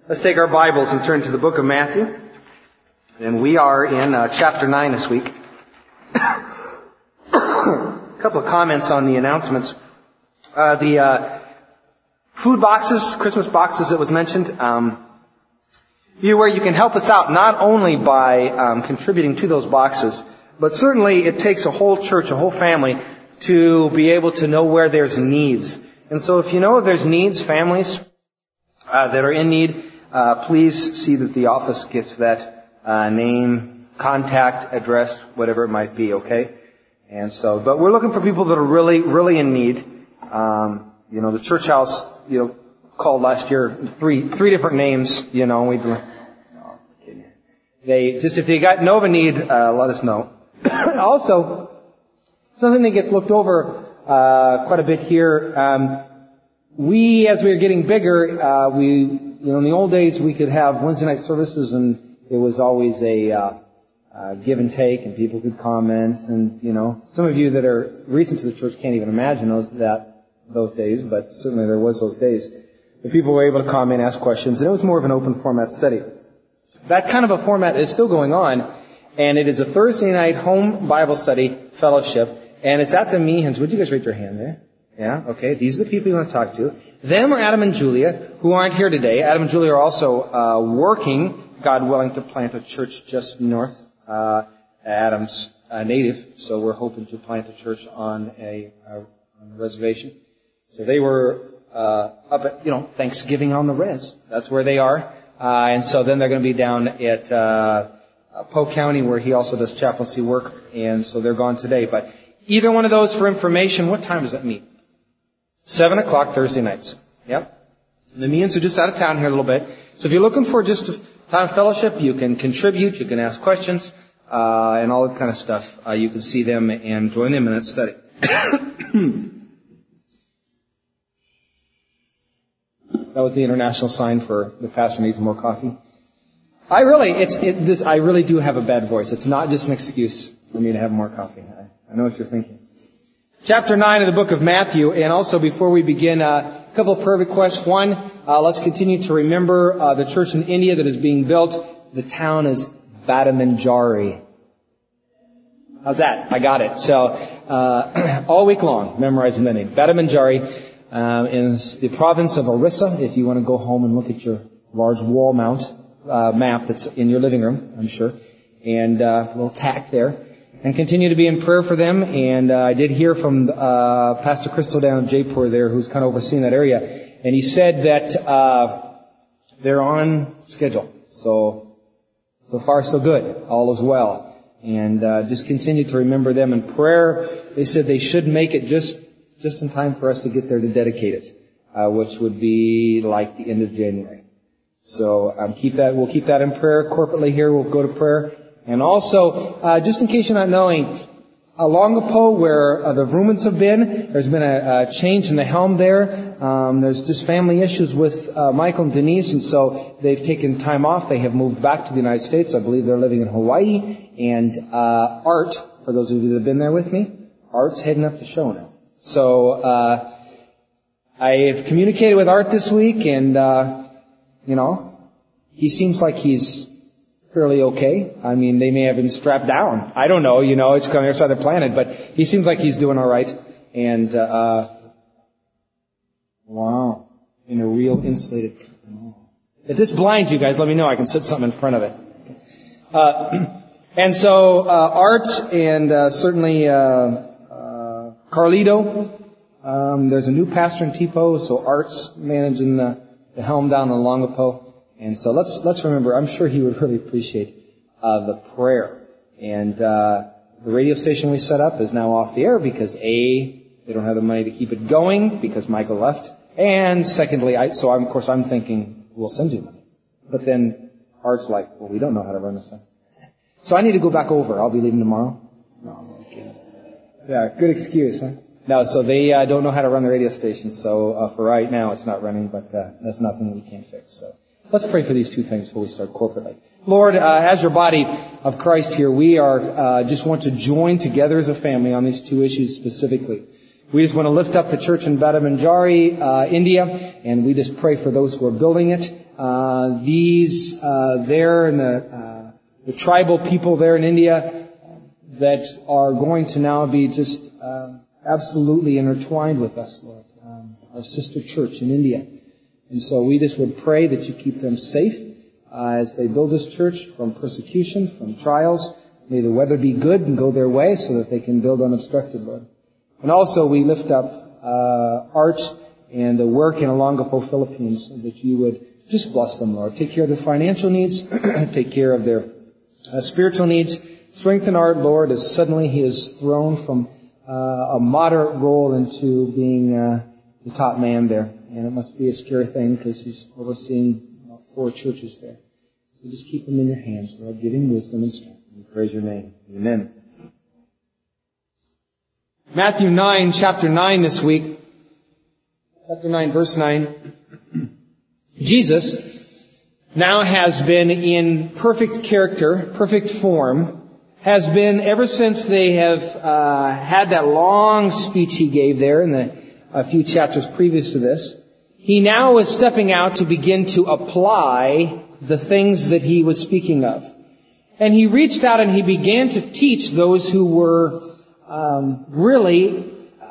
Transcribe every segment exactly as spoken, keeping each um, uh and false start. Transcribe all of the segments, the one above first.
Let's take our Bibles and turn to the book of Matthew. And we are in uh, chapter nine this week. A couple of comments on the announcements. Uh, the uh, food boxes, Christmas boxes that was mentioned. Um, be aware you can help us out not only by um, contributing to those boxes, but certainly it takes a whole church, a whole family, to be able to know where there's needs. And so if you know there's needs, families uh, that are in need, uh, please see that the office gets that uh, name, contact, address, whatever it might be, okay? And so, but we're looking for people that are really, really in need. Um, you know, the church house, you know, called last year three, three different names, you know, we, no, kidding. They, just if you got know of a need, uh, let us know. Also, something that gets looked over, uh, quite a bit here, um, we, as we were getting bigger, uh, we, you know, in the old days we could have Wednesday night services and it was always a, uh, uh, give and take and people could comment and, you know, some of you that are recent to the church can't even imagine those, that, those days, but certainly there was those days. The people were able to comment, ask questions, and it was more of an open format study. That kind of a format is still going on, and it is a Thursday night home Bible study fellowship, and it's at the Mehans. Would you guys raise your hand there? Yeah, okay. These are the people you want to talk to. Them are Adam and Julia, who aren't here today. Adam and Julia are also uh, working, God willing, to plant a church just north. Uh, Adam's uh, native, so we're hoping to plant a church on a, a, on a reservation. So they were uh, up at, you know, Thanksgiving on the res. That's where they are. Uh, and so then they're going to be down at uh, Polk County, where he also does chaplaincy work. And so they're gone today. But either one of those for information, what time does that meet? Seven o'clock Thursday nights. Yep. And the Means are just out of town here a little bit. So if you're looking for just a time of fellowship, you can contribute, you can ask questions, uh, and all that kind of stuff. Uh, you can see them and join them in that study. That was the international sign for the pastor needs more coffee. I really, it's, it, this, I really do have a bad voice. It's not just an excuse for me to have more coffee. I, I know what you're thinking. Chapter nine of the book of Matthew, and also before we begin, uh, a couple of prayer requests. One, uh, let's continue to remember uh, the church in India that is being built. The town is Badamanjari. How's that? I got it. So, uh, all week long, memorizing the name. Badamanjari um, is the province of Orissa. If you want to go home and look at your large wall mount uh, map that's in your living room, I'm sure, and uh, a little tack there. And continue to be in prayer for them. And uh, I did hear from uh, Pastor Crystal down in Jaipur there, who's kind of overseeing that area. And he said that uh, they're on schedule. So, so far so good. All is well. And uh, just continue to remember them in prayer. They said they should make it just just in time for us to get there to dedicate it, uh, which would be like the end of January. So um, keep that. We'll keep that in prayer corporately here. We'll go to prayer. And also, uh, just in case you're not knowing, Longapo, where uh, the Rumans have been, there's been a, a change in the helm there. Um, there's just family issues with uh, Michael and Denise, and so they've taken time off. They have moved back to the United States. I believe they're living in Hawaii. And uh, Art, for those of you that have been there with me, Art's heading up the show now. So uh, I have communicated with Art this week, and uh, you know, he seems like he's fairly okay. I mean, they may have been strapped down. I don't know, you know, it's on the other side of the planet, but he seems like he's doing all right. And, uh, wow, in a real insulated, oh. If this blinds you guys, let me know. I can set something in front of it. Uh, and so, uh, Art and, uh, certainly, uh, uh, Carlito, um, there's a new pastor in Tipo, so Art's managing the, the helm down in Longapo. And so let's let's remember, I'm sure he would really appreciate uh, the prayer. And uh, the radio station we set up is now off the air because A, they don't have the money to keep it going because Michael left. And secondly, I, so I'm, of course I'm thinking, we'll send you money. But then Art's like, well, we don't know how to run this thing. So I need to go back over. I'll be leaving tomorrow. No, I'm kidding. Yeah, good excuse, huh? No, so they uh, don't know how to run the radio station. So uh, for right now, it's not running, but uh, that's nothing that we can't fix. So let's pray for these two things before we start corporately. Lord, uh, as your body of Christ here, we are uh, just want to join together as a family on these two issues specifically. We just want to lift up the church in Badamanjari, uh, India, and we just pray for those who are building it. uh, these uh, there in the, uh, the tribal people there in India that are going to now be just uh, absolutely intertwined with us, Lord, um, our sister church in India. And so we just would pray that you keep them safe uh, as they build this church from persecution, from trials. May the weather be good and go their way so that they can build unobstructed, Lord. And also we lift up uh, Art and the work in Olongapo, Philippines, and that you would just bless them, Lord. Take care of their financial needs, take care of their uh, spiritual needs. Strengthen Art, Lord, as suddenly he is thrown from uh, a moderate role into being uh, the top man there. And it must be a scary thing because he's overseeing uh, four churches there. So just keep him in your hands, Lord. Give him wisdom and strength. We praise your name. Amen. Matthew nine, chapter nine this week. Chapter nine, verse nine. Jesus now has been in perfect character, perfect form, has been ever since they have uh, had that long speech he gave there in the a few chapters previous to this. He now is stepping out to begin to apply the things that he was speaking of. And he reached out and he began to teach those who were um, really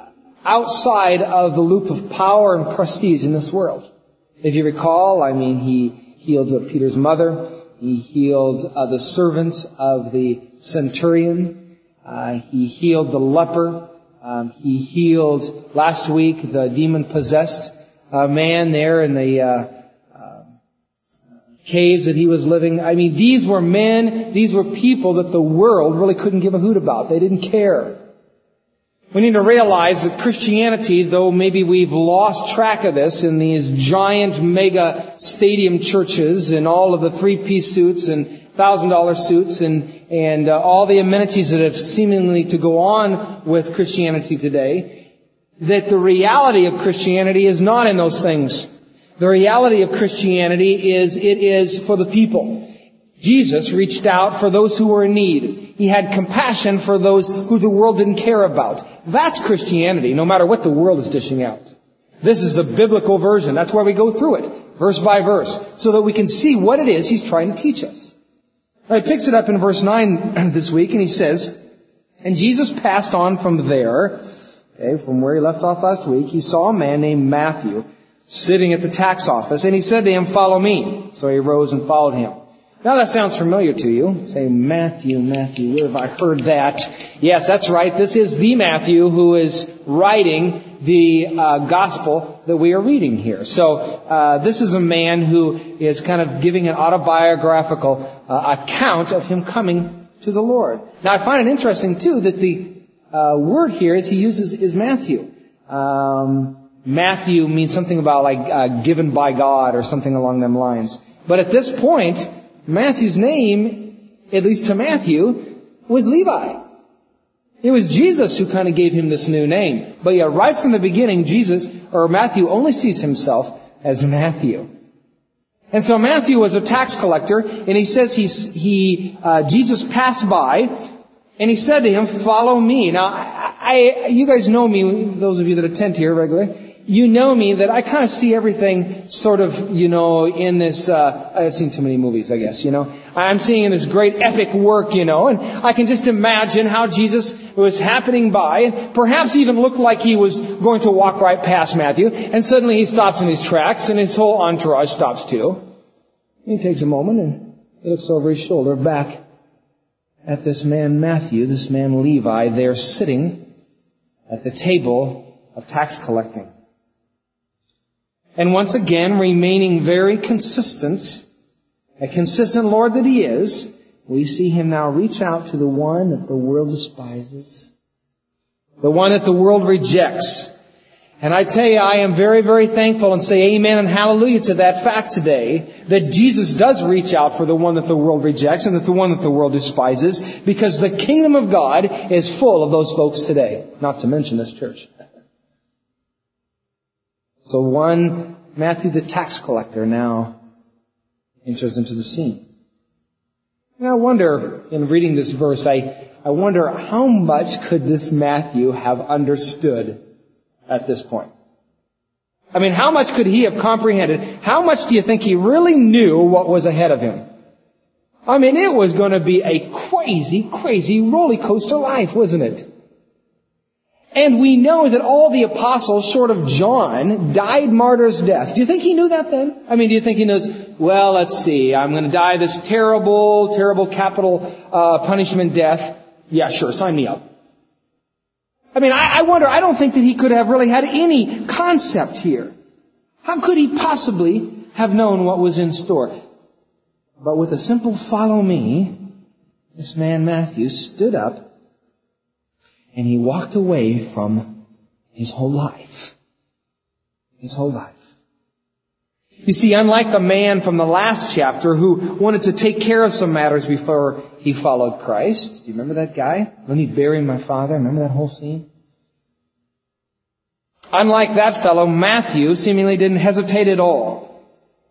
outside of the loop of power and prestige in this world. If you recall, I mean, he healed Peter's mother. He healed uh, the servants of the centurion. Uh, he healed the leper. Um, he healed last week the demon-possessed uh, man there in the uh, uh, caves that he was living. I mean, these were men, these were people that the world really couldn't give a hoot about. They didn't care. We need to realize that Christianity, though maybe we've lost track of this in these giant mega stadium churches and all of the three-piece suits and one thousand dollar suits and, and uh, all the amenities that have seemingly to go on with Christianity today, that the reality of Christianity is not in those things. The reality of Christianity is it is for the people. Jesus reached out for those who were in need. He had compassion for those who the world didn't care about. That's Christianity, no matter what the world is dishing out. This is the biblical version. That's why we go through it, verse by verse, so that we can see what it is he's trying to teach us. Now, he picks it up in verse nine this week, and he says, and Jesus passed on from there, okay, from where he left off last week. He saw a man named Matthew sitting at the tax office, and he said to him, "Follow me." So he rose and followed him. Now that sounds familiar to you. Say, Matthew, Matthew, where have I heard that? Yes, that's right. This is the Matthew who is writing the uh, gospel that we are reading here. So uh, this is a man who is kind of giving an autobiographical uh, account of him coming to the Lord. Now I find it interesting too that the uh, word here is he uses is Matthew. Um, Matthew means something about like uh, given by God or something along them lines. But at this point, Matthew's name, at least to Matthew, was Levi. It was Jesus who kind of gave him this new name. But yet, right from the beginning, Jesus, or Matthew, only sees himself as Matthew. And so Matthew was a tax collector, and he says he's, he, uh, Jesus passed by, and he said to him, "Follow me." Now, I, I, you guys know me, those of you that attend here regularly. You know me that I kind of see everything sort of, you know, in this, uh, I've seen too many movies, I guess, you know. I'm seeing in this great epic work, you know, and I can just imagine how Jesus was happening by and perhaps even looked like he was going to walk right past Matthew, and suddenly he stops in his tracks and his whole entourage stops too. And he takes a moment and he looks over his shoulder back at this man Matthew, this man Levi, there sitting at the table of tax collecting. And once again, remaining very consistent, a consistent Lord that he is, we see him now reach out to the one that the world despises, the one that the world rejects. And I tell you, I am very, very thankful and say amen and hallelujah to that fact today, that Jesus does reach out for the one that the world rejects and that the one that the world despises, because the kingdom of God is full of those folks today, not to mention this church. So one, Matthew the tax collector, now enters into the scene. And I wonder, in reading this verse, I, I wonder how much could this Matthew have understood at this point? I mean, how much could he have comprehended? How much do you think he really knew what was ahead of him? I mean, it was going to be a crazy, crazy roller coaster life, wasn't it? And we know that all the apostles, short of John, died martyr's death. Do you think he knew that then? I mean, do you think he knows, well, let's see, I'm going to die this terrible, terrible capital uh, punishment death. Yeah, sure, sign me up. I mean, I, I wonder, I don't think that he could have really had any concept here. How could he possibly have known what was in store? But with a simple follow me, this man Matthew stood up and he walked away from his whole life. His whole life. You see, unlike the man from the last chapter who wanted to take care of some matters before he followed Christ. Do you remember that guy? Let me bury my father. Remember that whole scene? Unlike that fellow, Matthew seemingly didn't hesitate at all.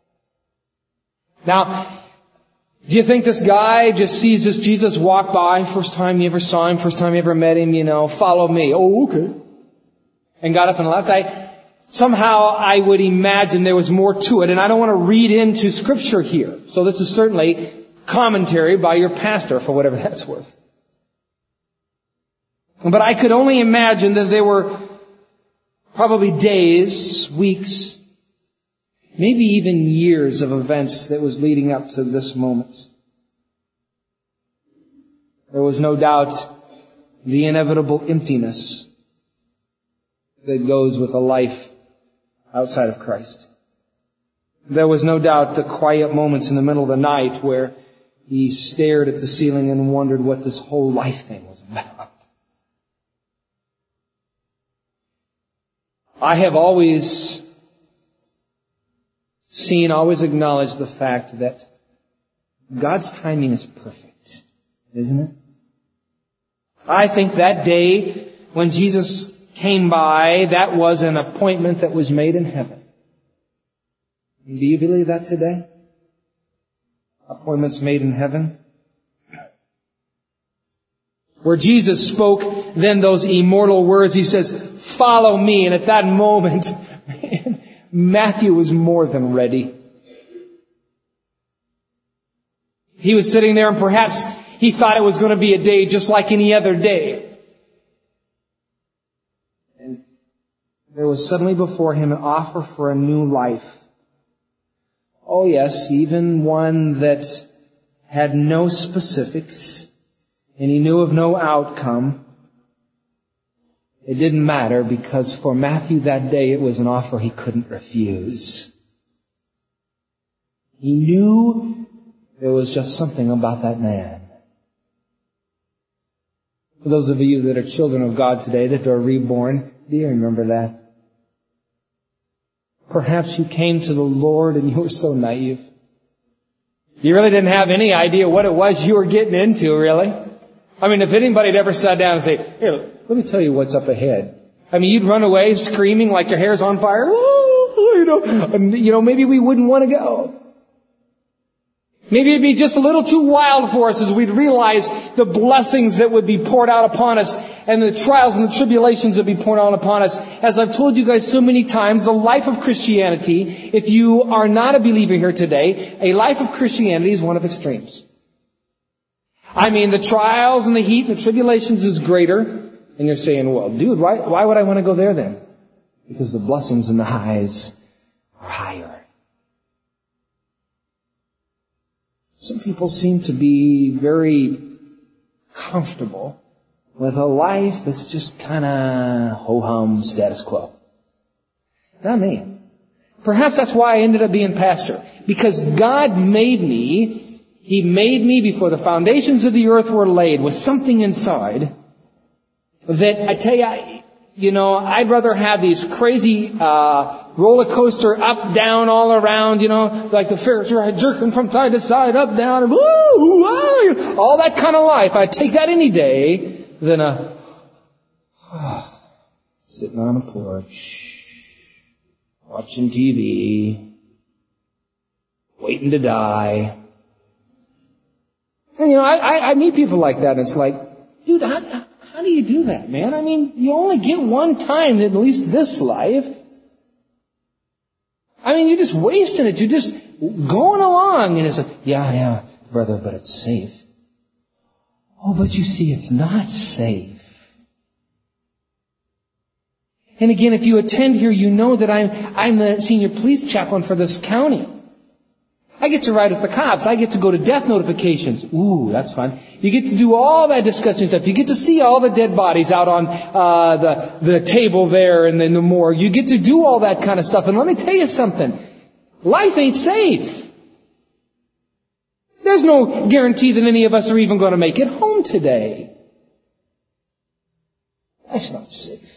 Now, do you think this guy just sees this Jesus walk by, first time you ever saw him, first time you ever met him, you know, follow me. Oh, okay. And got up and left. I, somehow I would imagine there was more to it, and I don't want to read into Scripture here. So this is certainly commentary by your pastor, for whatever that's worth. But I could only imagine that there were probably days, weeks, maybe even years of events that was leading up to this moment. There was no doubt the inevitable emptiness that goes with a life outside of Christ. There was no doubt the quiet moments in the middle of the night where he stared at the ceiling and wondered what this whole life thing was about. I have always seen, always acknowledged the fact that God's timing is perfect, isn't it? I think that day when Jesus came by, that was an appointment that was made in heaven. Do you believe that today? Appointments made in heaven? Where Jesus spoke then those immortal words, he says, follow me. And at that moment, man, Matthew was more than ready. He was sitting there and perhaps he thought it was going to be a day just like any other day. And there was suddenly before him an offer for a new life. Oh yes, even one that had no specifics and he knew of no outcome. It didn't matter because for Matthew that day it was an offer he couldn't refuse. He knew there was just something about that man. For those of you that are children of God today, that are reborn, do you remember that? Perhaps you came to the Lord and you were so naive. You really didn't have any idea what it was you were getting into, really. I mean, if anybody had ever sat down and said, here, let me tell you what's up ahead. I mean, you'd run away screaming like your hair's on fire. Oh, you know, you know, maybe we wouldn't want to go. Maybe it'd be just a little too wild for us as we'd realize the blessings that would be poured out upon us and the trials and the tribulations that would be poured out upon us. As I've told you guys so many times, the life of Christianity, if you are not a believer here today, a life of Christianity is one of extremes. I mean, the trials and the heat and the tribulations is greater. And you're saying, well, dude, why, why would I want to go there then? Because the blessings and the highs are higher. Some people seem to be very comfortable with a life that's just kind of ho-hum status quo. Not me. Perhaps that's why I ended up being pastor. Because God made me, He made me before the foundations of the earth were laid with something inside that, I tell you, you know, I'd rather have these crazy uh roller coaster up, down, all around, you know, like the Ferris ride jerking from side to side, up, down, and woo, woo, all that kind of life. I'd take that any day than a oh, sitting on a porch, watching T V, waiting to die. And, you know, I, I, I meet people like that, and it's like, dude, how, how do you do that, man? I mean, you only get one time, at least this life. I mean, you're just wasting it. You're just going along. And it's like, yeah, yeah, brother, but it's safe. Oh, but you see, it's not safe. And again, if you attend here, you know that I'm, I'm the senior police chaplain for this county. I get to ride with the cops. I get to go to death notifications. Ooh, that's fun. You get to do all that disgusting stuff. You get to see all the dead bodies out on uh, the the table there and then the morgue. You get to do all that kind of stuff. And let me tell you something. Life ain't safe. There's no guarantee that any of us are even going to make it home today. Life's not safe.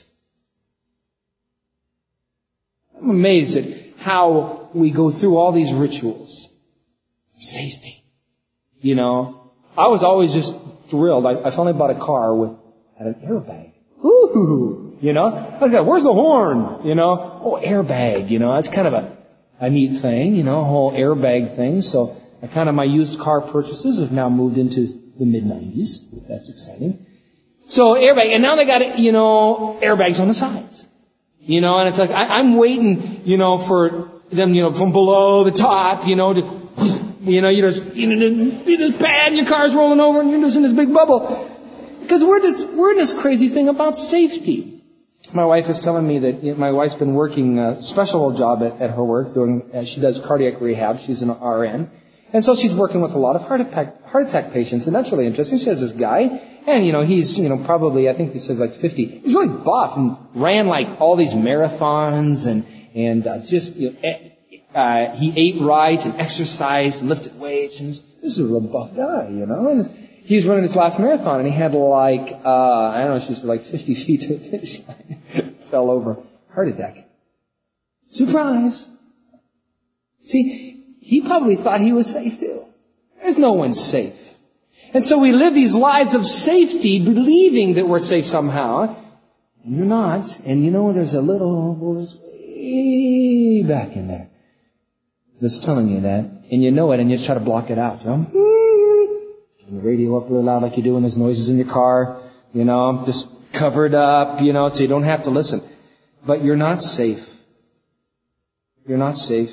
I'm amazed at how we go through all these rituals. Safety. You know, I was always just thrilled. I, I finally bought a car with had an airbag. Ooh, you know, I was like, where's the horn? You know, oh, airbag. You know, that's kind of a, a neat thing. You know, a whole airbag thing. So, I kind of my used car purchases have now moved into the mid nineties. That's exciting. So airbag, and now they got you know airbags on the sides. You know, and it's like I, I'm waiting, you know, for them, you know, from below the top, you know, to. You know, you just, you know, you just bad and your car's rolling over and you're just in this big bubble. Because we're just, we're in this crazy thing about safety. My wife is telling me that you know, my wife's been working a special job at, at her work doing, uh, she does cardiac rehab. She's an R N. And so she's working with a lot of heart attack, heart attack patients. And that's really interesting. She has this guy and, you know, he's, you know, probably, I think he says like fifty. He's really buff and ran like all these marathons and, and, uh, just, you know, Uh, he ate right and exercised and lifted weights. And this is a real buff guy, you know. And he was running his last marathon, and he had like, uh, I don't know, she's like fifty feet to the finish line. Fell over. Heart attack. Surprise. See, he probably thought he was safe too. There's no one safe. And so we live these lives of safety, believing that we're safe somehow. And you're not. And you know, there's a little voice way back in there that's telling you that, and you know it, and you try to block it out. You know? Turn the radio up really loud like you do when there's noises in your car. You know, just cover it up, you know, so you don't have to listen. But you're not safe. You're not safe.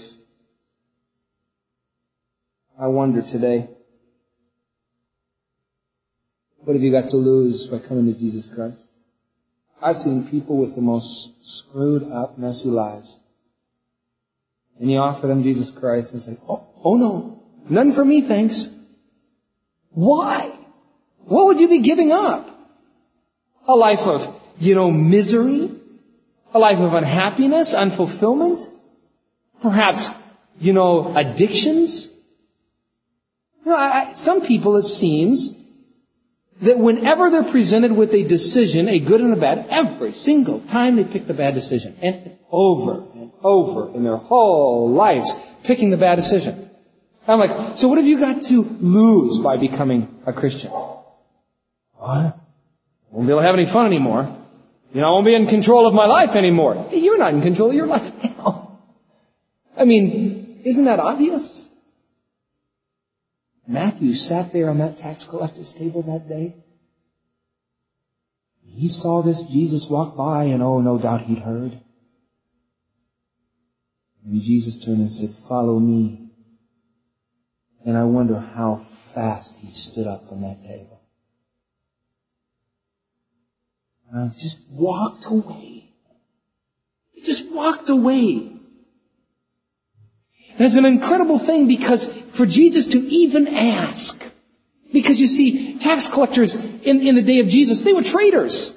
I wonder today, what have you got to lose by coming to Jesus Christ? I've seen people with the most screwed up, messy lives. And you offer them Jesus Christ and say, oh, oh no, none for me, thanks. Why? What would you be giving up? A life of, you know, misery? A life of unhappiness, unfulfillment? Perhaps, you know, addictions? You know, I, some people, it seems, that whenever they're presented with a decision, a good and a bad, every single time they pick the bad decision. And over and over in their whole lives, picking the bad decision. I'm like, so what have you got to lose by becoming a Christian? What? I won't be able to have any fun anymore. You know, I won't be in control of my life anymore. You're not in control of your life now. I mean, isn't that obvious? Matthew sat there on that tax collector's table that day. He saw this Jesus walk by, and oh, no doubt he'd heard. And Jesus turned and said, follow me. And I wonder how fast he stood up from that table. And I just walked away. He just walked away. And it's an incredible thing because for Jesus to even ask, because you see, tax collectors in, in the day of Jesus, they were traitors.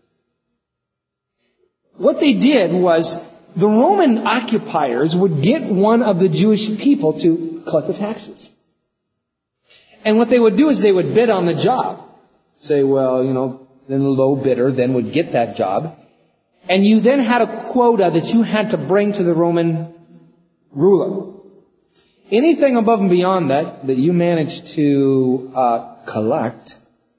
What they did was the Roman occupiers would get one of the Jewish people to collect the taxes. And what they would do is they would bid on the job. Say, well, you know, then the low bidder then would get that job. And you then had a quota that you had to bring to the Roman ruler. Anything above and beyond that that you managed to uh, collect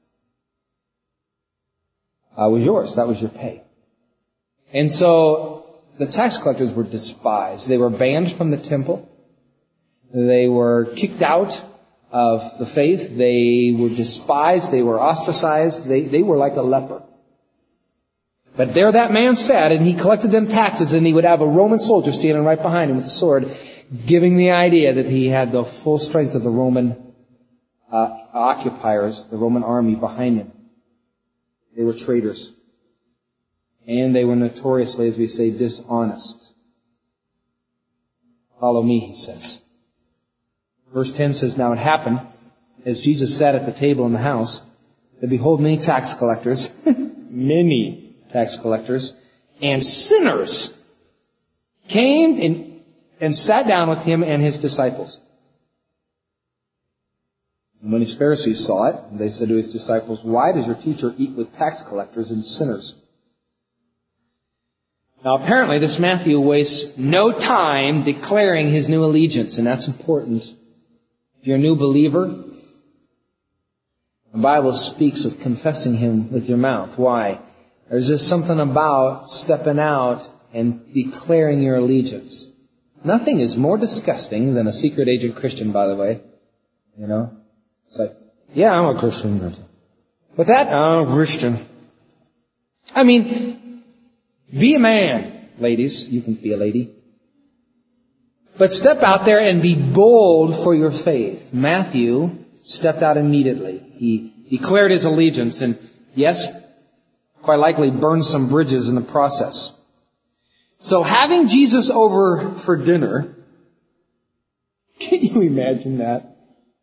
uh, was yours. That was your pay. And so the tax collectors were despised. They were banned from the temple. They were kicked out of the faith. They were despised. They were ostracized. They, they were like a leper. But there that man sat, and he collected them taxes, and he would have a Roman soldier standing right behind him with a sword, giving the idea that he had the full strength of the Roman uh, occupiers, the Roman army behind him. They were traitors. And they were notoriously, as we say, dishonest. Follow me, he says. Verse ten says, now it happened, as Jesus sat at the table in the house, that behold, many tax collectors, many tax collectors, and sinners came and, and sat down with him and his disciples. And when his Pharisees saw it, they said to his disciples, why does your teacher eat with tax collectors and sinners? Now apparently this Matthew wastes no time declaring his new allegiance, and that's important. If you're a new believer, the Bible speaks of confessing him with your mouth. Why? There's just something about stepping out and declaring your allegiance. Nothing is more disgusting than a secret agent Christian, by the way. You know? It's like, yeah, I'm a Christian. What's that? I'm a Christian. I mean, be a man, ladies. You can be a lady. But step out there and be bold for your faith. Matthew stepped out immediately. He declared his allegiance, and yes, quite likely burned some bridges in the process. So having Jesus over for dinner, can you imagine that?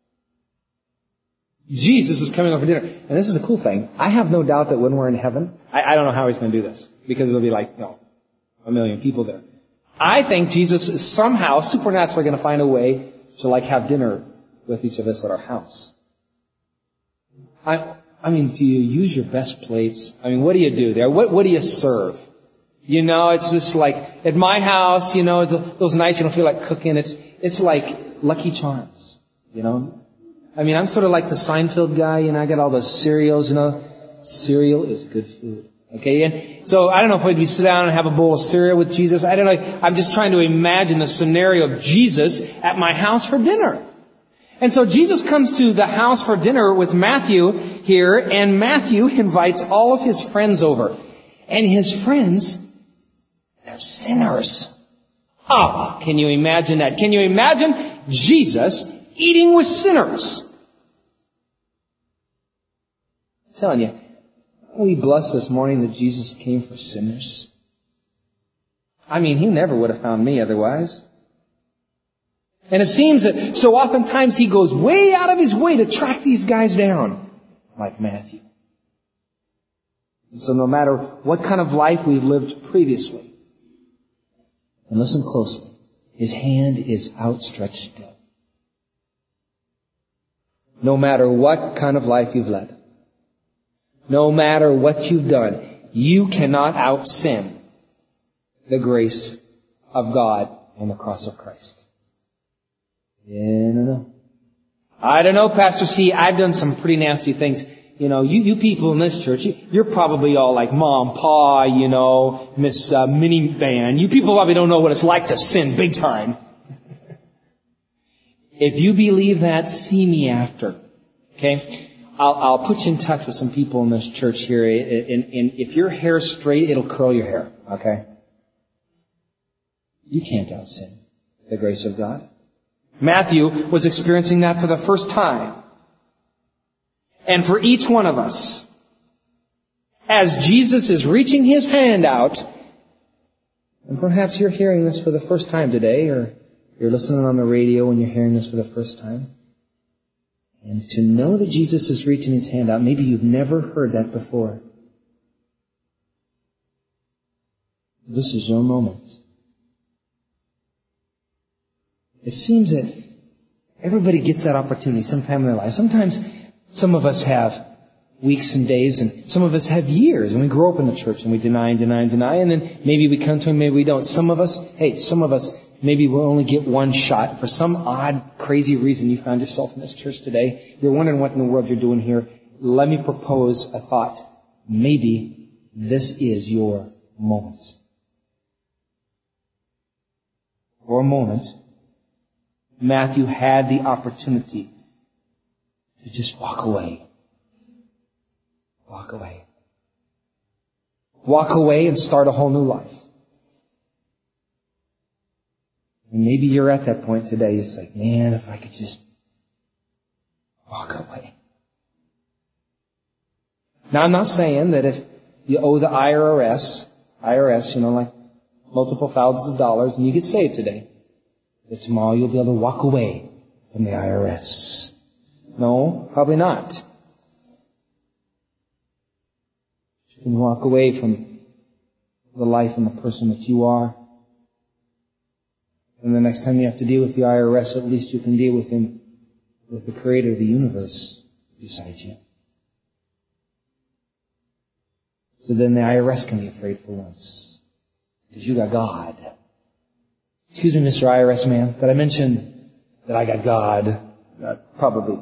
Jesus is coming over for dinner. And this is the cool thing. I have no doubt that when we're in heaven, I, I don't know how he's going to do this, because it'll be like, you know, a million people there. I think Jesus is somehow supernaturally going to find a way to like have dinner with each of us at our house. I I mean, do you use your best plates? I mean, what do you do there? What what do you serve? You know, it's just like at my house, you know, the, those nights you don't feel like cooking. It's it's like Lucky Charms, you know. I mean, I'm sort of like the Seinfeld guy, you know. I got all those cereals, you know. Cereal is good food. Okay, and so I don't know if we'd sit down and have a bowl of cereal with Jesus. I don't know. I'm just trying to imagine the scenario of Jesus at my house for dinner. And so Jesus comes to the house for dinner with Matthew here, and Matthew invites all of his friends over. And his friends, they're sinners. Ah, can you imagine that? Can you imagine Jesus eating with sinners? I'm telling you, we blessed this morning that Jesus came for sinners. I mean, he never would have found me otherwise. And it seems that so oftentimes he goes way out of his way to track these guys down, like Matthew. And so no matter what kind of life we've lived previously, and listen closely, his hand is outstretched still. No matter what kind of life you've led, no matter what you've done, you cannot out-sin the grace of God on the cross of Christ. Yeah, no, no. I don't know, Pastor C, I've done some pretty nasty things. You know, you, you people in this church, you, you're probably all like Mom, Pa, you know, Miss uh, Minivan. You people probably don't know what it's like to sin big time. If you believe that, see me after. Okay? I'll, I'll put you in touch with some people in this church here. And, and if your hair's straight, it'll curl your hair. Okay? You can't out-sin the grace of God. Matthew was experiencing that for the first time. And for each one of us, as Jesus is reaching his hand out, and perhaps you're hearing this for the first time today, or you're listening on the radio and you're hearing this for the first time, and to know that Jesus is reaching his hand out, maybe you've never heard that before. This is your moment. It seems that everybody gets that opportunity sometime in their life. Sometimes some of us have weeks and days, and some of us have years, and we grow up in the church, and we deny and deny and deny, and then maybe we come to him, maybe we don't. Some of us, hey, some of us, maybe we'll only get one shot. For some odd, crazy reason you found yourself in this church today, you're wondering what in the world you're doing here. Let me propose a thought. Maybe this is your moment. For a moment, Matthew had the opportunity to just walk away. Walk away. walk away and start a whole new life. And maybe you're at that point today. It's like, man, if I could just walk away. Now, I'm not saying that if you owe the I R S, I R S, you know, like multiple thousands of dollars, and you get saved today, that tomorrow you'll be able to walk away from the I R S. No, probably not. You can walk away from the life and the person that you are. And the next time you have to deal with the I R S, at least you can deal with him, with the creator of the universe beside you. So then the I R S can be afraid for once. Because you got God. Excuse me, Mister I R S man, did I mention that I got God? Uh, probably.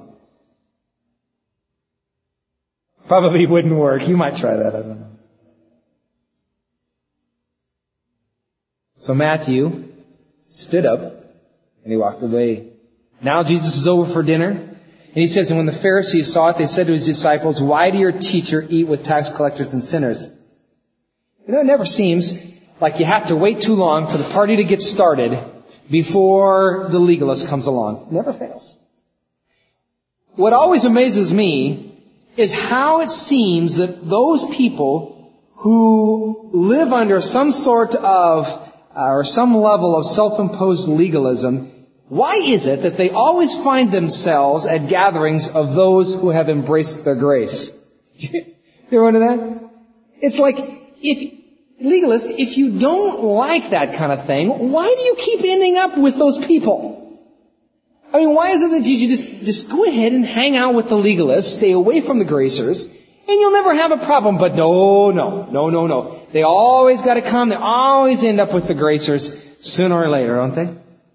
Probably wouldn't work. You might try that, I don't know. So Matthew stood up and he walked away. Now Jesus is over for dinner. And he says, and when the Pharisees saw it, they said to his disciples, why do your teacher eat with tax collectors and sinners? You know, it never seems like you have to wait too long for the party to get started before the legalist comes along. It never fails. What always amazes me is how it seems that those people who live under some sort of, uh, or some level of self-imposed legalism, why is it that they always find themselves at gatherings of those who have embraced their grace? You ever wonder that? It's like, if, legalists, if you don't like that kind of thing, why do you keep ending up with those people? I mean, why is it that you just, just go ahead and hang out with the legalists, stay away from the gracers, and you'll never have a problem? But no, no, no, no, no. They always got to come. They always end up with the gracers sooner or later, don't they?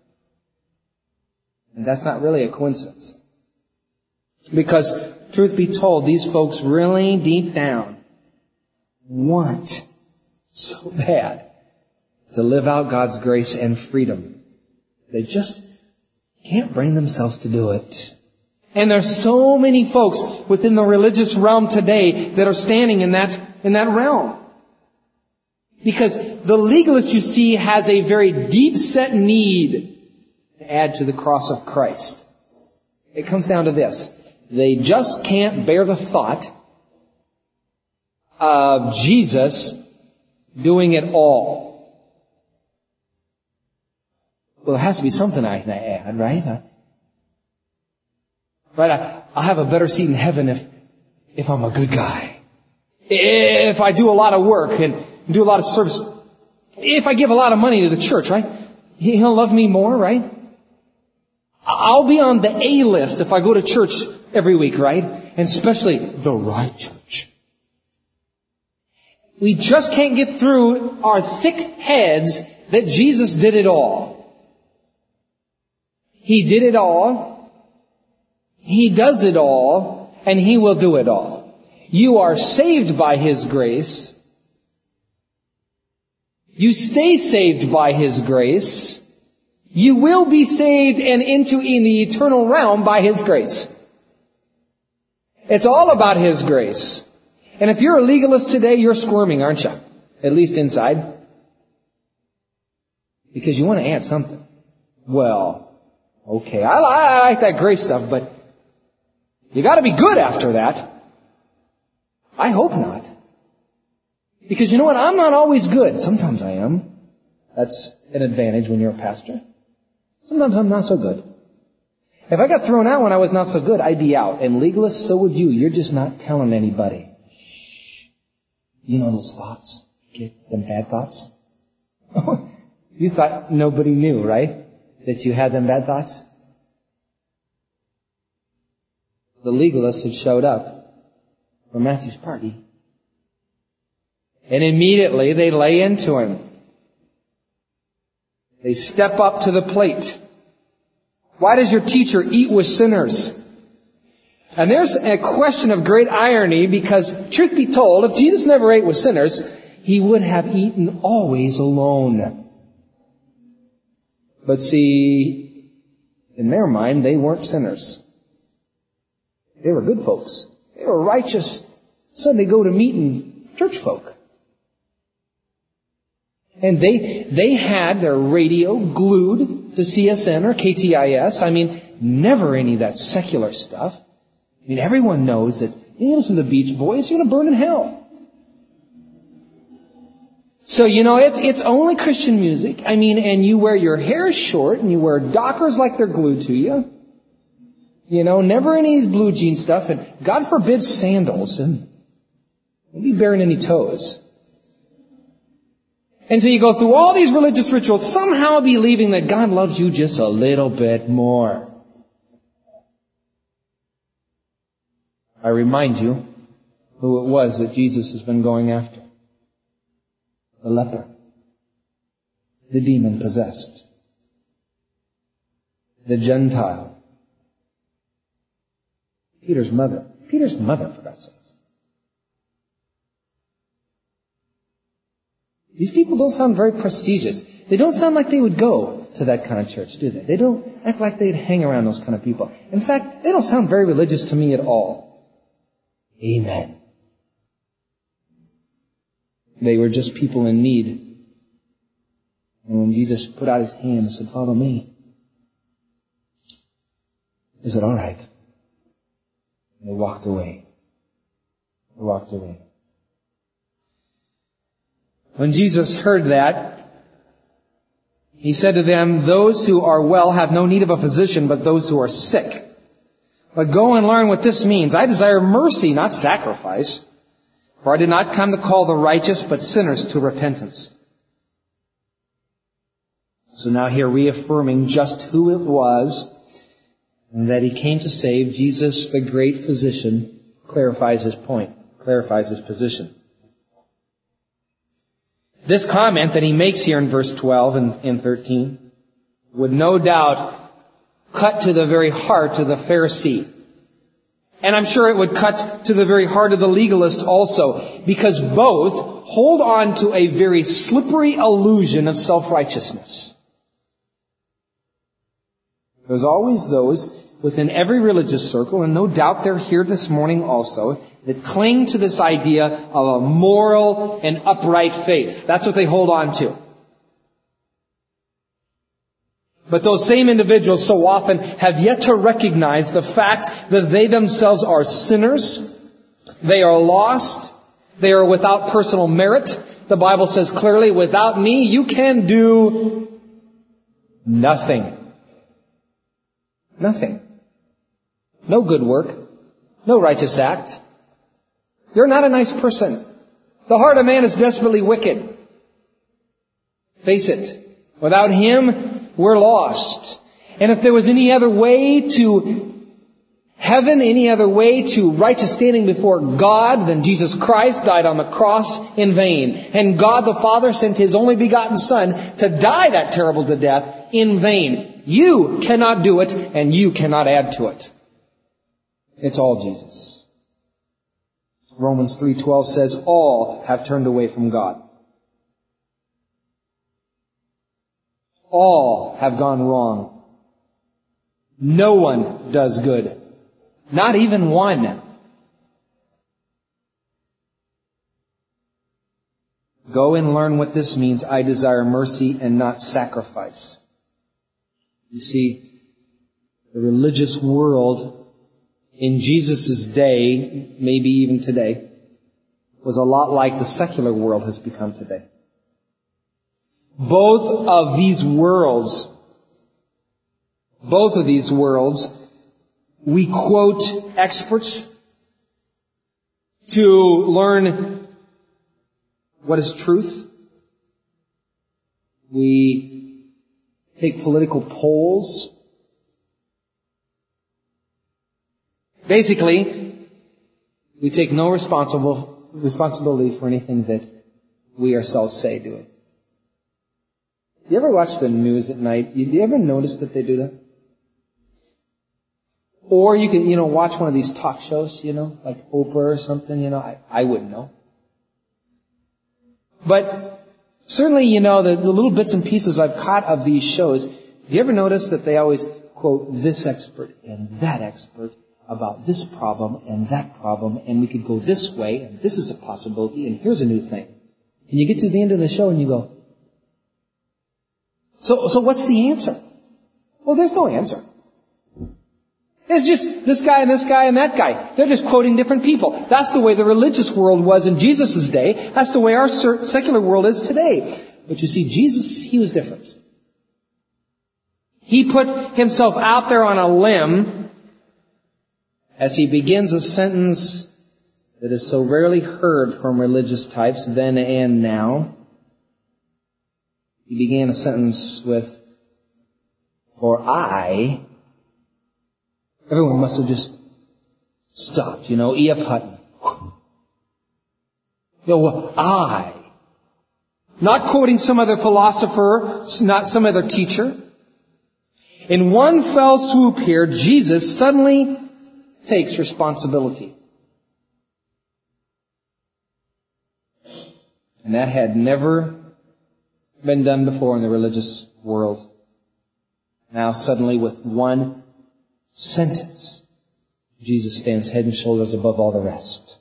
And that's not really a coincidence. Because, truth be told, these folks really deep down want so bad to live out God's grace and freedom. They just can't bring themselves to do it. And there's so many folks within the religious realm today that are standing in that, in that realm. Because the legalist, you see, has a very deep-set need to add to the cross of Christ. It comes down to this. They just can't bear the thought of Jesus doing it all. Well, there has to be something I can add, right? I, right, I, I'll have a better seat in heaven if, if I'm a good guy. If I do a lot of work and do a lot of service. If I give a lot of money to the church, right? He'll love me more, right? I'll be on the A list if I go to church every week, right? And especially the right church. We just can't get through our thick heads that Jesus did it all. He did it all. He does it all. And He will do it all. You are saved by His grace. You stay saved by His grace. You will be saved and into in the eternal realm by His grace. It's all about His grace. And if you're a legalist today, you're squirming, aren't you? At least inside. Because you want to add something. Well, okay, I, I like that grace stuff, but you got to be good after that. I hope not. Because you know what? I'm not always good. Sometimes I am. That's an advantage when you're a pastor. Sometimes I'm not so good. If I got thrown out when I was not so good, I'd be out. And legalists, so would you. You're just not telling anybody. Shh. You know those thoughts? Get them bad thoughts? You thought nobody knew, right? That you had them bad thoughts? The legalists had showed up for Matthew's party. And immediately they lay into him. They step up to the plate. Why does your teacher eat with sinners? And there's a question of great irony because, truth be told, if Jesus never ate with sinners, He would have eaten always alone. But see, in their mind, they weren't sinners. They were good folks. They were righteous, Sunday go-to-meeting church folk. And they, they had their radio glued to C S N or K T I S. I mean, never any of that secular stuff. I mean, everyone knows that you listen to the Beach Boys, you're going to burn in hell. So, you know, it's, it's only Christian music. I mean, and you wear your hair short and you wear Dockers like they're glued to you. You know, never any blue jean stuff, and God forbid sandals, and don't be bearing any toes. And so you go through all these religious rituals, somehow believing that God loves you just a little bit more. I remind you who it was that Jesus has been going after. The leper. The demon-possessed. The Gentile. Peter's mother. Peter's mother, for God's sakes. These people don't sound very prestigious. They don't sound like they would go to that kind of church, do they? They don't act like they'd hang around those kind of people. In fact, they don't sound very religious to me at all. Amen. They were just people in need. And when Jesus put out his hand and said, "Follow me," they said, "All right." And they walked away. They walked away. When Jesus heard that, he said to them, "Those who are well have no need of a physician, but those who are sick. But go and learn what this means. I desire mercy, not sacrifice. For I did not come to call the righteous, but sinners to repentance." So now here reaffirming just who it was and that he came to save, Jesus, the great physician, clarifies his point, clarifies his position. This comment that he makes here in verse twelve and, and thirteen would no doubt cut to the very heart of the Pharisee. And I'm sure it would cut to the very heart of the legalist also, because both hold on to a very slippery illusion of self-righteousness. There's always those within every religious circle, and no doubt they're here this morning also, that cling to this idea of a moral and upright faith. That's what they hold on to. But those same individuals so often have yet to recognize the fact that they themselves are sinners. They are lost. They are without personal merit. The Bible says clearly, without me, you can do nothing. Nothing. No good work. No righteous act. You're not a nice person. The heart of man is desperately wicked. Face it. Without him, we're lost. And if there was any other way to heaven, any other way to righteous standing before God, then Jesus Christ died on the cross in vain. And God the Father sent His only begotten Son to die that terrible to death in vain. You cannot do it, and you cannot add to it. It's all Jesus. Romans three twelve says, all have turned away from God. All have gone wrong. No one does good. Not even one. Go and learn what this means. I desire mercy and not sacrifice. You see, the religious world in Jesus' day, maybe even today, was a lot like the secular world has become today. Both of these worlds, both of these worlds, we quote experts to learn what is truth. We take political polls. Basically, we take no responsible responsibility for anything that we ourselves say, do we? You ever watch the news at night? Do you ever notice that they do that? Or you can, you know, watch one of these talk shows, you know, like Oprah or something, you know. I, I wouldn't know. But certainly, you know, the, the little bits and pieces I've caught of these shows, do you ever notice that they always quote this expert and that expert about this problem and that problem, and we could go this way, and this is a possibility, and here's a new thing. And you get to the end of the show and you go, So, so what's the answer? Well, there's no answer. It's just this guy and this guy and that guy. They're just quoting different people. That's the way the religious world was in Jesus' day. That's the way our secular world is today. But you see, Jesus, he was different. He put himself out there on a limb as he begins a sentence that is so rarely heard from religious types then and now. He began a sentence with, "For I..." Everyone must have just stopped, you know, E F Hutton. You know, well, I. Not quoting some other philosopher, not some other teacher. In one fell swoop here, Jesus suddenly takes responsibility. And that had never been done before in the religious world. Now suddenly with one sentence, Jesus stands head and shoulders above all the rest.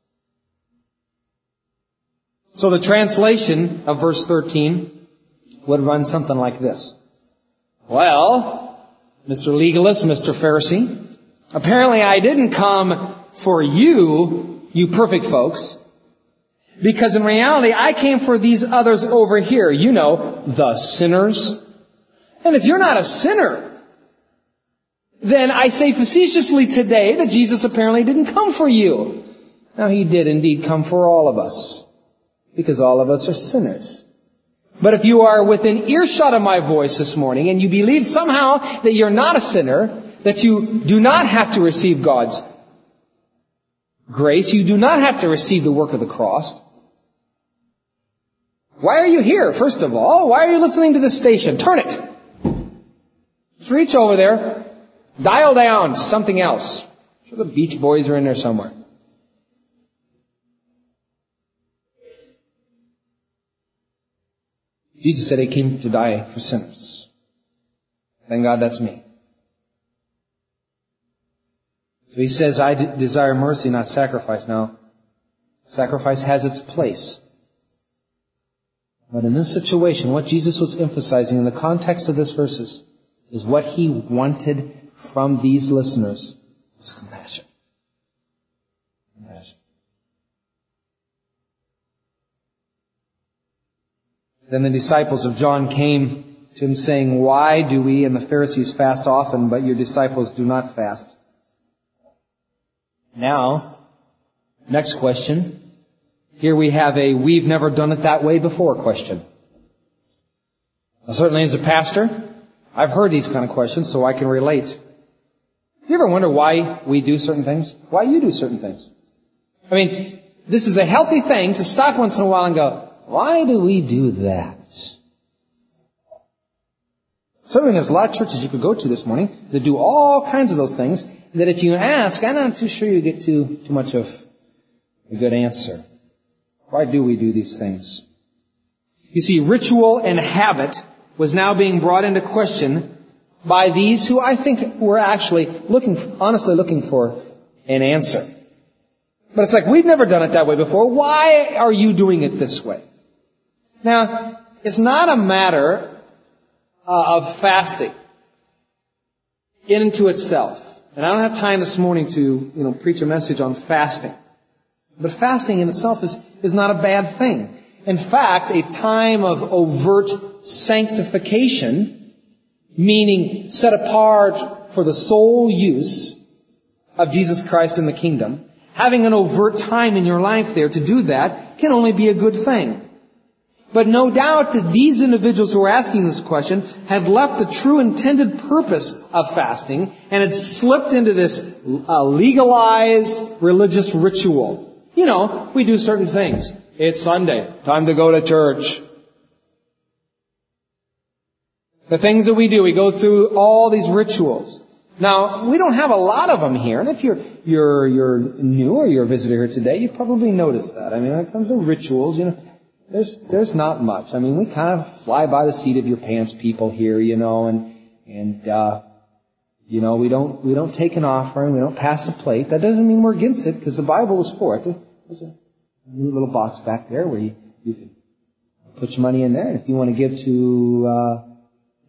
So the translation of verse thirteen would run something like this. Well, Mister Legalist, Mister Pharisee, apparently I didn't come for you, you perfect folks, because in reality I came for these others over here, you know, the sinners. And if you're not a sinner, then I say facetiously today that Jesus apparently didn't come for you. Now, he did indeed come for all of us, because all of us are sinners. But if you are within earshot of my voice this morning and you believe somehow that you're not a sinner, that you do not have to receive God's grace, you do not have to receive the work of the cross, why are you here, first of all? Why are you listening to this station? Turn it. Just reach over there. Dial down to something else. I'm sure the Beach Boys are in there somewhere. Jesus said he came to die for sinners. Thank God that's me. So he says, I desire mercy, not sacrifice. Now, sacrifice has its place. But in this situation, what Jesus was emphasizing in the context of this verses is what he wanted from these listeners was compassion. Compassion. Then the disciples of John came to him saying, "Why do we and the Pharisees fast often, but your disciples do not fast?" Now, next question. Here we have a "we've never done it that way before" question. Now, certainly as a pastor, I've heard these kind of questions, so I can relate. You ever wonder why we do certain things? Why you do certain things? I mean, this is a healthy thing to stop once in a while and go, why do we do that? Certainly there's a lot of churches you could go to this morning that do all kinds of those things, that if you ask, I'm not too sure you get too, too much of a good answer. Why do we do these things? You see, ritual and habit was now being brought into question by these who I think were actually looking, honestly looking for an answer. But it's like, we've never done it that way before. Why are you doing it this way? Now, it's not a matter uh, of fasting into itself. And I don't have time this morning to, you know, preach a message on fasting. But fasting in itself is, is not a bad thing. In fact, a time of overt sanctification, meaning set apart for the sole use of Jesus Christ in the kingdom, having an overt time in your life there to do that can only be a good thing. But no doubt that these individuals who are asking this question have left the true intended purpose of fasting and had slipped into this uh, legalized religious ritual. You know, we do certain things. It's Sunday. Time to go to church. The things that we do, we go through all these rituals. Now, we don't have a lot of them here, and if you're you're you're new or you're a visitor here today, you've probably noticed that. I mean, when it comes to rituals, you know, there's there's not much. I mean, we kind of fly by the seat of your pants, people here, you know, and and uh, you know, we don't we don't take an offering, we don't pass a plate. That doesn't mean we're against it, because the Bible is for it. There's a neat little box back there where you you can put your money in there, and if you want to give to uh,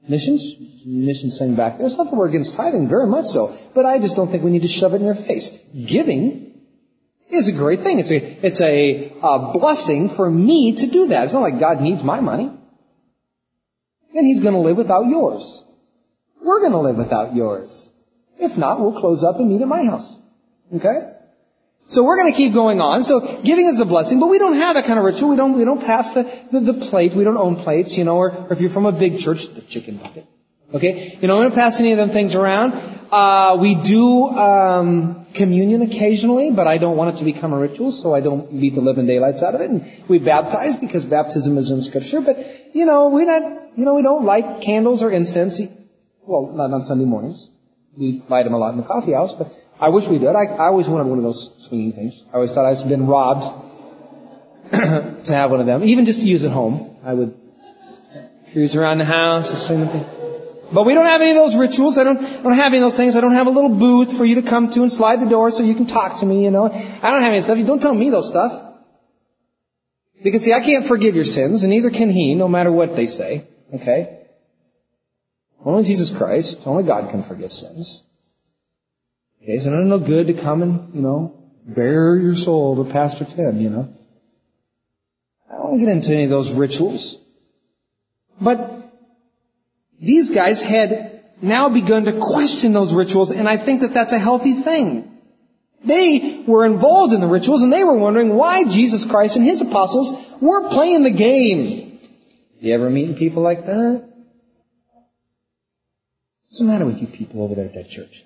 Missions? Missions thing back there. It's not that we're against tithing, very much so. But I just don't think we need to shove it in their face. Giving is a great thing. It's a, it's a, a blessing for me to do that. It's not like God needs my money. And He's going to live without yours. We're going to live without yours. If not, we'll close up and meet at my house. Okay? So we're going to keep going on. So giving is a blessing, but we don't have that kind of ritual. We don't, we don't pass the, the, the plate. We don't own plates, you know, or, or if you're from a big church, the chicken bucket. Okay? You know, we don't pass any of them things around. Uh, we do, um, communion occasionally, but I don't want it to become a ritual, so I don't beat the living daylights out of it. And we baptize because baptism is in Scripture, but, you know, we're not, you know, we don't light candles or incense. Well, not on Sunday mornings. We light them a lot in the coffee house, but I wish we did. I, I always wanted one of those swinging things. I always thought I had been robbed to have one of them, even just to use at home. I would cruise around the house and swing the thing. But we don't have any of those rituals. I don't, I don't have any of those things. I don't have a little booth for you to come to and slide the door so you can talk to me, you know. I don't have any stuff. You don't tell me those stuff. Because see, I can't forgive your sins, and neither can He, no matter what they say. Okay? Only Jesus Christ, only God can forgive sins. Okay, so it's no good to come and, you know, bare your soul to Pastor Tim, you know. I don't want to get into any of those rituals. But these guys had now begun to question those rituals, and I think that that's a healthy thing. They were involved in the rituals, and they were wondering why Jesus Christ and His apostles were playing the game. You ever meet people like that? What's the matter with you people over there at that church?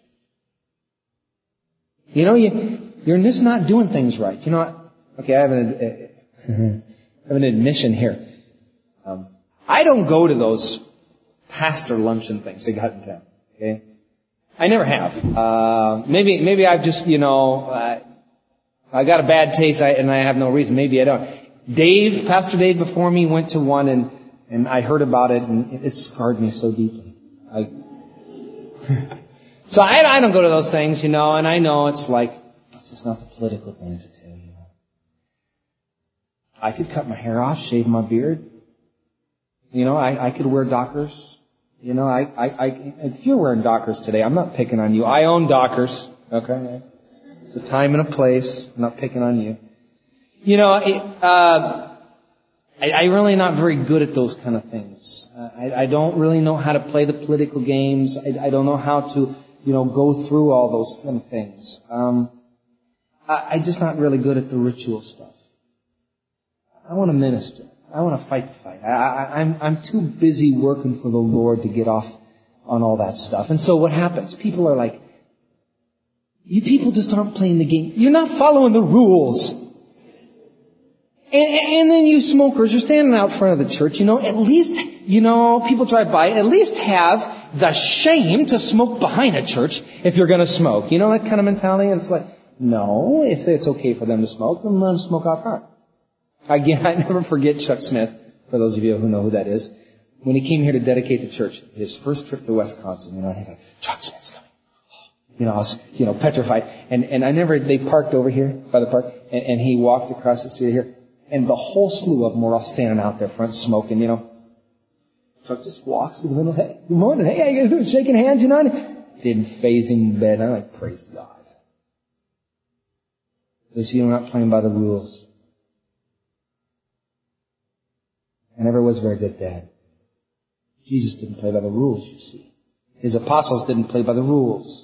You know, you, you're just not doing things right. You know what? Okay, I have an, I have an admission here. Um, I don't go to those pastor luncheon things they got in town. Okay, I never have. Uh, maybe, maybe I've just, you know, uh, I got a bad taste, I, and I have no reason. Maybe I don't. Dave, Pastor Dave, before me went to one, and and I heard about it, and it scarred me so deeply. I, so I, I don't go to those things, you know, and I know it's like it's just not the political thing to do. You know, I could cut my hair off, shave my beard. You know, I, I could wear Dockers. You know, I, I, I, if you're wearing Dockers today, I'm not picking on you. I own Dockers. Okay? It's a time and a place. I'm not picking on you. You know, it, uh, I, I really not very good at those kind of things. Uh, I, I don't really know how to play the political games. I, I don't know how to, you know, go through all those kind of things. Um, I, I'm just not really good at the ritual stuff. I want to minister. I want to fight the fight. I, I, I'm, I'm too busy working for the Lord to get off on all that stuff. And so what happens? People are like, you people just aren't playing the game. You're not following the rules. And, and then you smokers, you're standing out front of the church, you know, at least, you know, people drive by, at least have the shame to smoke behind a church if you're going to smoke. You know that kind of mentality? And it's like, no, if it's okay for them to smoke, then let them smoke out front. Again, I never forget Chuck Smith, for those of you who know who that is. When he came here to dedicate the church, his first trip to Wisconsin, you know, and he's like, Chuck Smith's coming. You know, I was, you know, petrified. And, and I never, they parked over here by the park, and, and he walked across the street here, and the whole slew of them were all standing out there front smoking, you know. Chuck just walks in the middle, hey, good morning, hey, how you guys doing? Shaking hands, you know. And didn't faze him in bed. I'm like, praise God. Because you're not playing by the rules. I never was very good at that. Jesus didn't play by the rules, you see. His apostles didn't play by the rules.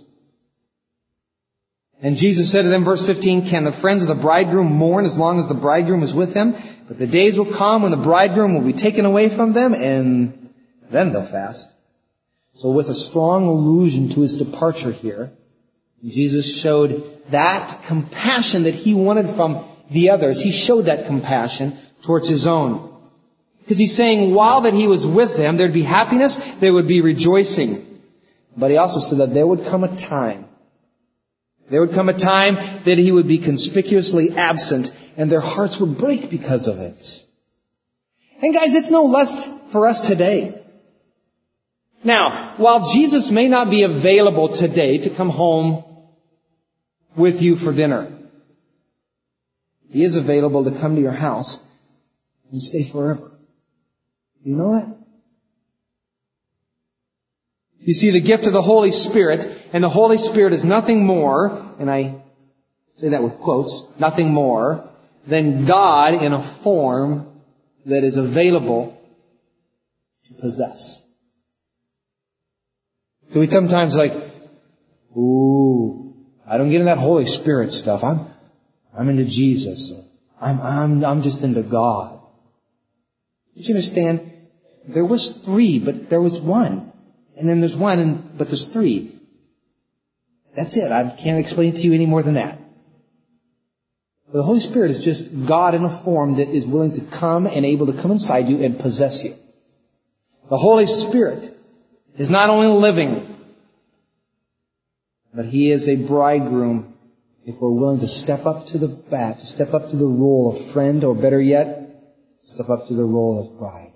And Jesus said to them, verse fifteen, can the friends of the bridegroom mourn as long as the bridegroom is with them? But the days will come when the bridegroom will be taken away from them, and then they'll fast. So with a strong allusion to His departure here, Jesus showed that compassion that He wanted from the others. He showed that compassion towards His own. Because He's saying while that He was with them, there'd be happiness, there would be rejoicing. But He also said that there would come a time. There would come a time that He would be conspicuously absent, and their hearts would break because of it. And guys, it's no less for us today. Now, while Jesus may not be available today to come home with you for dinner, He is available to come to your house and stay forever. You know that? You see, the gift of the Holy Spirit, and the Holy Spirit is nothing more, and I say that with quotes, nothing more than God in a form that is available to possess. So we sometimes like, ooh, I don't get into that Holy Spirit stuff. I'm, I'm into Jesus. I'm, I'm, I'm just into God. Did you understand? There was three, but there was one. And then there's one, and, but there's three. That's it. I can't explain it to you any more than that. The Holy Spirit is just God in a form that is willing to come and able to come inside you and possess you. The Holy Spirit is not only living, but He is a bridegroom if we're willing to step up to the bat, to step up to the role of friend, or better yet, step up to the role of bride.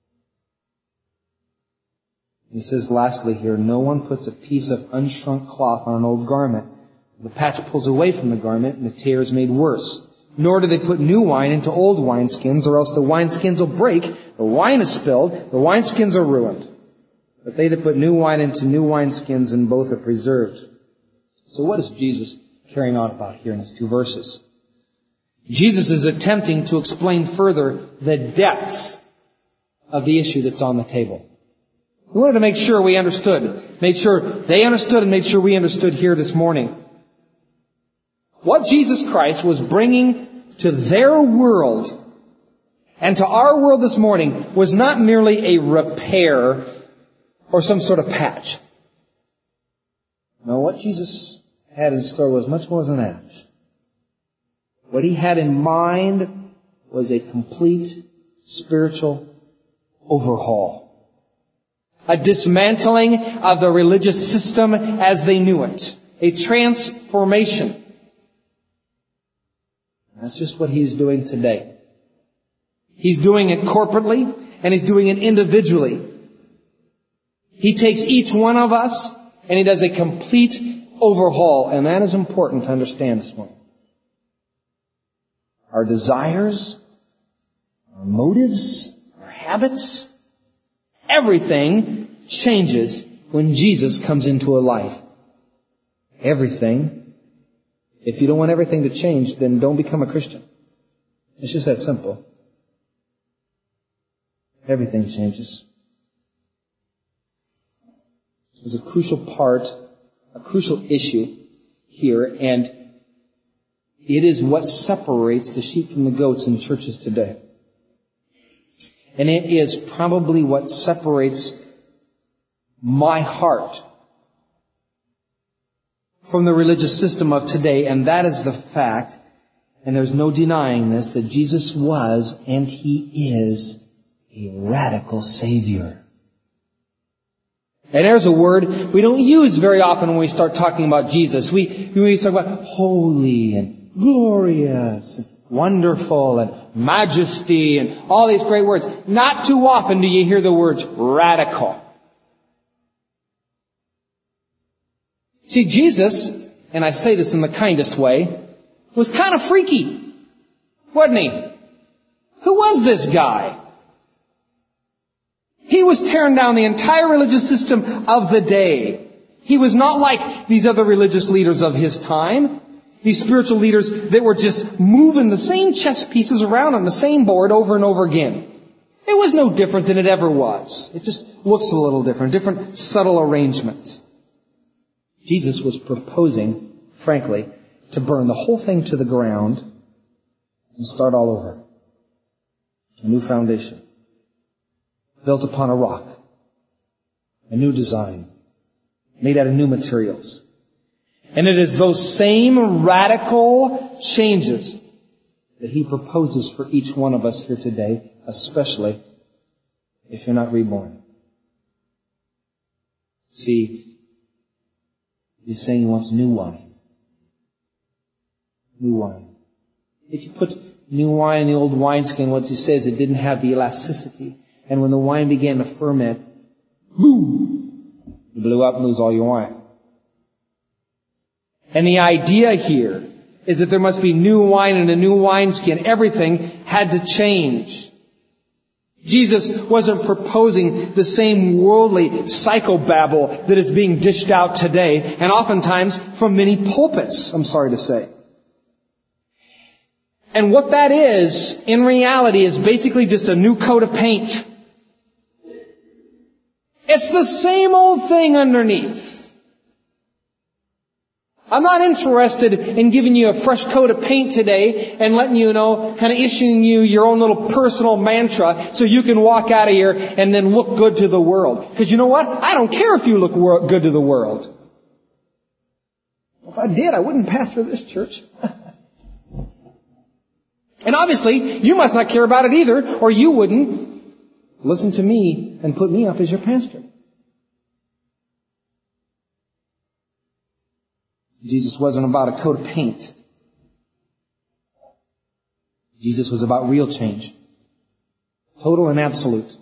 He says lastly here, no one puts a piece of unshrunk cloth on an old garment. The patch pulls away from the garment and the tear is made worse. Nor do they put new wine into old wineskins, or else the wineskins will break, the wine is spilled, the wineskins are ruined. But they that put new wine into new wineskins, and both are preserved. So what is Jesus carrying on about here in these two verses? Jesus is attempting to explain further the depths of the issue that's on the table. We wanted to make sure we understood, made sure they understood and made sure we understood here this morning. What Jesus Christ was bringing to their world and to our world this morning was not merely a repair or some sort of patch. No, what Jesus had in store was much more than that. What He had in mind was a complete spiritual overhaul. A dismantling of the religious system as they knew it. A transformation. That's just what He's doing today. He's doing it corporately, and He's doing it individually. He takes each one of us, and He does a complete overhaul. And that is important to understand this morning. Our desires, our motives, our habits, everything changes when Jesus comes into a life. Everything. If you don't want everything to change, then don't become a Christian. It's just that simple. Everything changes. There's a crucial part, a crucial issue here, and it is what separates the sheep from the goats in churches today. And it is probably what separates my heart from the religious system of today, and that is the fact, and there's no denying this, that Jesus was and He is a radical Savior. And there's a word we don't use very often when we start talking about Jesus. We, we talk about holy and glorious and wonderful and majesty and all these great words. Not too often do you hear the words radical. See, Jesus, and I say this in the kindest way, was kind of freaky, wasn't He? Who was this guy? He was tearing down the entire religious system of the day. He was not like these other religious leaders of His time. These spiritual leaders that were just moving the same chess pieces around on the same board over and over again. It was no different than it ever was. It just looks a little different, different subtle arrangement. Jesus was proposing, frankly, to burn the whole thing to the ground and start all over. A new foundation. Built upon a rock. A new design. Made out of new materials. And it is those same radical changes that He proposes for each one of us here today, especially if you're not reborn. See, He's saying He wants new wine. New wine. If you put new wine in the old wineskin, what He says, it didn't have the elasticity. And when the wine began to ferment, boom! You blew up and lose all your wine. And the idea here is that there must be new wine in a new wineskin. Everything had to change. Jesus wasn't proposing the same worldly psychobabble that is being dished out today, and oftentimes from many pulpits, I'm sorry to say. And what that is, in reality, is basically just a new coat of paint. It's the same old thing underneath. I'm not interested in giving you a fresh coat of paint today and letting you know, kind of issuing you your own little personal mantra so you can walk out of here and then look good to the world. Because you know what? I don't care if you look wor- good to the world. If I did, I wouldn't pastor this church. And obviously, you must not care about it either, or you wouldn't listen to me and put me up as your pastor. Jesus wasn't about a coat of paint. Jesus was about real change. Total and absolute.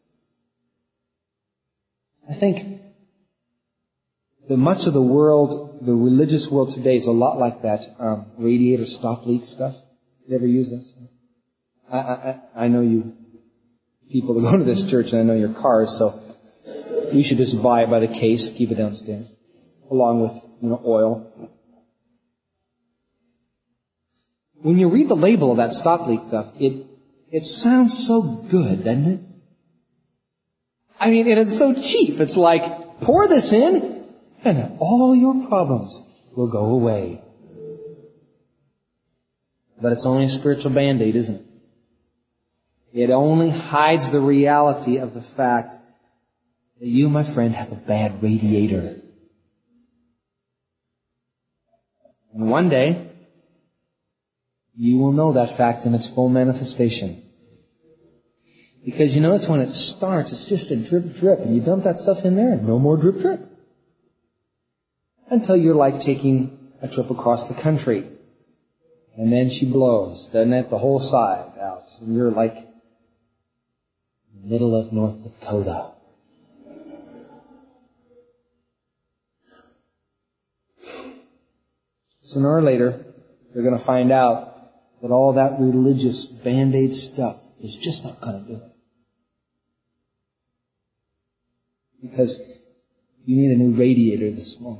I think that much of the world, the religious world today, is a lot like that um, radiator stop leak stuff. You ever use that stuff? I, I, I know you people that go to this church, and I know your cars, so you should just buy it by the case, keep it downstairs, along with, you know, oil. When you read the label of that stop leak stuff, it it sounds so good, doesn't it? I mean, and it's so cheap. It's like, pour this in, and all your problems will go away. But it's only a spiritual Band-Aid, isn't it? It only hides the reality of the fact that you, my friend, have a bad radiator. And one day, you will know that fact in its full manifestation. Because you notice when it starts, it's just a drip drip, and you dump that stuff in there, and no more drip drip. Until you're like taking a trip across the country. And then she blows, doesn't it? The whole side out. And you're like in the middle of North Dakota. Sooner or later, you're going to find out that all that religious Band-Aid stuff is just not going to do it. Because you need a new radiator this morning.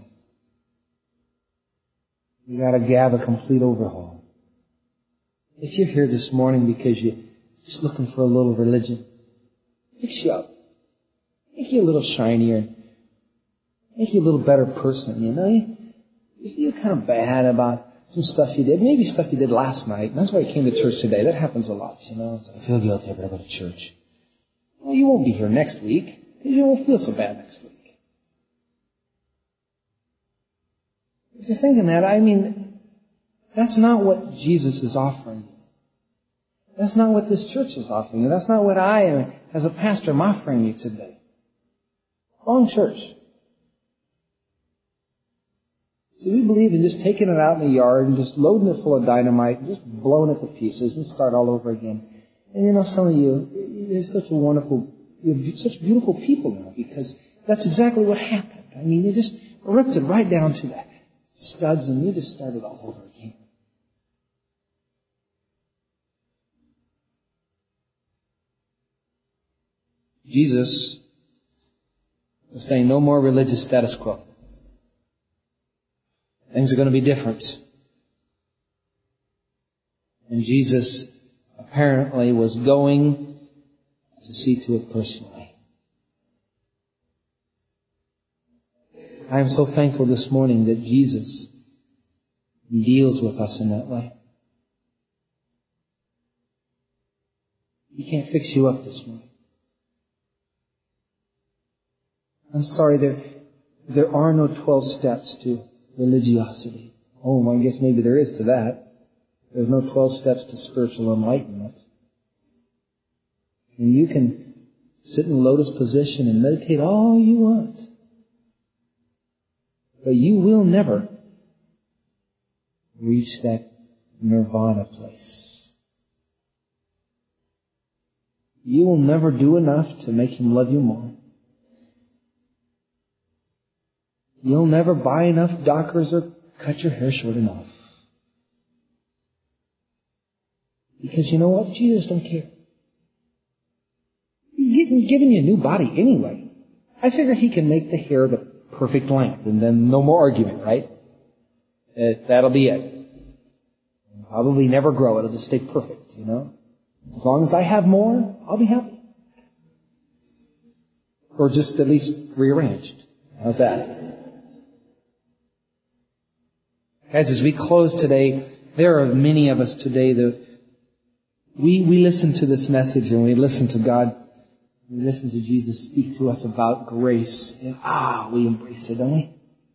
You got to have a complete overhaul. If you're here this morning because you're just looking for a little religion, fix you up. Make you a little shinier. Make you a little better person, you know? If you're kind of bad about some stuff you did, maybe stuff you did last night, and that's why you came to church today. That happens a lot, you know? It's like, I feel guilty, I better go to church. Well, you won't be here next week, because you won't feel so bad next week. If you're thinking that, I mean, that's not what Jesus is offering you. That's not what this church is offering you. That's not what I am, as a pastor, am offering you today. Wrong church. See, we believe in just taking it out in the yard and just loading it full of dynamite and just blowing it to pieces and start all over again. And you know, some of you, you're such a wonderful, you're such beautiful people now because that's exactly what happened. I mean, you just ripped it right down to that studs and you just started all over again. Jesus was saying no more religious status quo. Things are going to be different. And Jesus apparently was going to see to it personally. I am so thankful this morning that Jesus deals with us in that way. He can't fix you up this morning. I'm sorry, there, there are no twelve steps to religiosity. Oh, I guess maybe there is to that. There's no twelve steps to spiritual enlightenment. And you can sit in lotus position and meditate all you want. But you will never reach that nirvana place. You will never do enough to make Him love you more. You'll never buy enough Dockers or cut your hair short enough. Because you know what? Jesus don't care. getting, giving you a new body anyway. I figure He can make the hair the perfect length, and then no more argument, right? Uh, that'll be it. It'll probably never grow. It'll just stay perfect, you know? As long as I have more, I'll be happy. Or just at least rearranged. How's that? Guys, as we close today, there are many of us today that we, we listen to this message and we listen to God, we listen to Jesus speak to us about grace, and ah, we embrace it, don't we?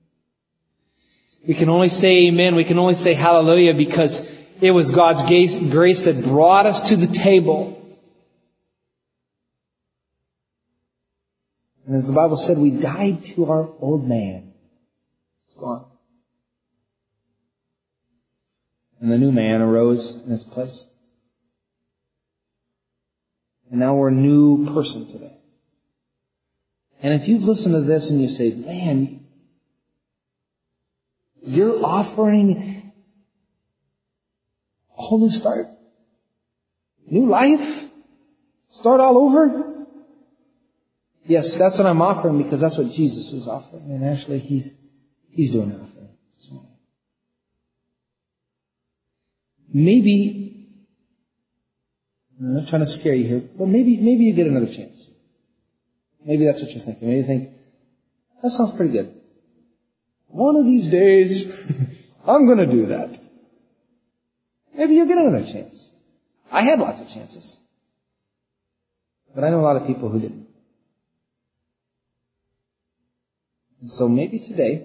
We can only say amen, we can only say hallelujah because it was God's grace that brought us to the table. And as the Bible said, we died to our old man. It's gone. And the new man arose in its place. And now we're a new person today. And if you've listened to this and you say, man, you're offering a whole new start, new life, start all over. Yes, that's what I'm offering because that's what Jesus is offering. And actually, He's He's doing it offering. Maybe, I'm not trying to scare you here, but maybe maybe you get another chance. Maybe that's what you're thinking. Maybe you think, that sounds pretty good. One of these days, I'm going to do that. Maybe you'll get another chance. I had lots of chances. But I know a lot of people who didn't. And so maybe today,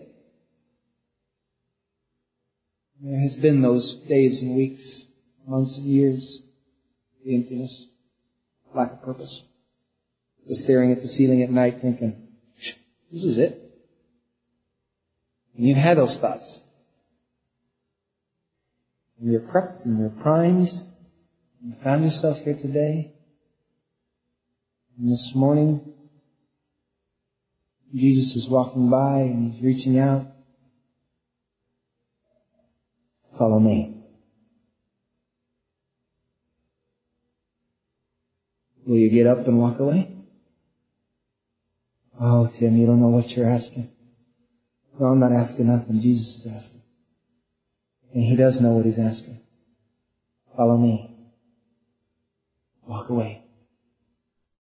there has been those days and weeks, months and years, the emptiness, lack of purpose, the staring at the ceiling at night thinking, this is it. And you've had those thoughts. And you're prepped and you're primed. And you found yourself here today. And this morning, Jesus is walking by and He's reaching out. Follow me. Will you get up and walk away? Oh, Tim, you don't know what you're asking. No, I'm not asking nothing. Jesus is asking. And He does know what He's asking. Follow me. Walk away.